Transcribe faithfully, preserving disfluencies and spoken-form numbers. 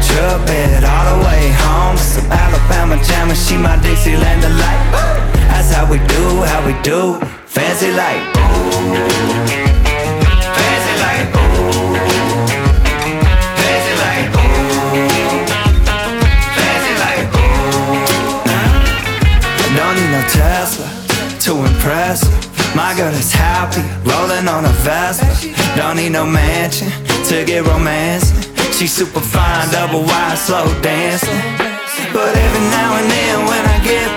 truck bed all the way home. Some Alabama jam and she my Dixieland delight. That's how we do, how we do. Fancy like ooh, fancy like ooh, fancy like ooh, fancy like ooh. I don't need no Tesla to impress her. My girl is happy, rolling on a Vespa. Don't need no mansion to get romancing. She's super fine, double wide, slow dancing. But every now and then when I get